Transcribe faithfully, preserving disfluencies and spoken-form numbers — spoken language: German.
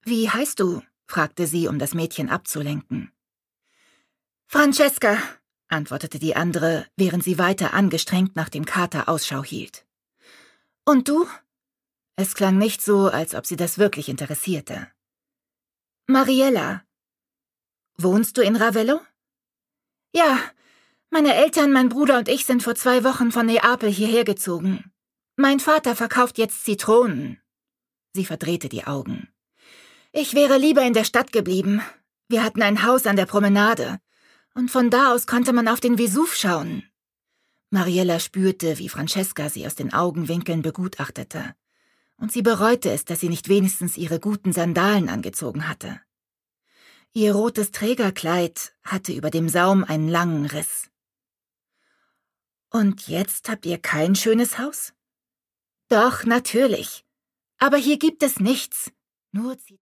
»Wie heißt du?« fragte sie, um das Mädchen abzulenken. »Francesca«, antwortete die andere, während sie weiter angestrengt nach dem Kater Ausschau hielt. »Und du?« Es klang nicht so, als ob sie das wirklich interessierte. »Mariella.« »Wohnst du in Ravello?« »Ja, meine Eltern, mein Bruder und ich sind vor zwei Wochen von Neapel hierher gezogen. Mein Vater verkauft jetzt Zitronen.« Sie verdrehte die Augen. »Ich wäre lieber in der Stadt geblieben. Wir hatten ein Haus an der Promenade. Und von da aus konnte man auf den Vesuv schauen.« Mariella spürte, wie Francesca sie aus den Augenwinkeln begutachtete. Und sie bereute es, dass sie nicht wenigstens ihre guten Sandalen angezogen hatte. Ihr rotes Trägerkleid hatte über dem Saum einen langen Riss. »Und jetzt habt ihr kein schönes Haus?« »Doch, natürlich. Aber hier gibt es nichts. Nur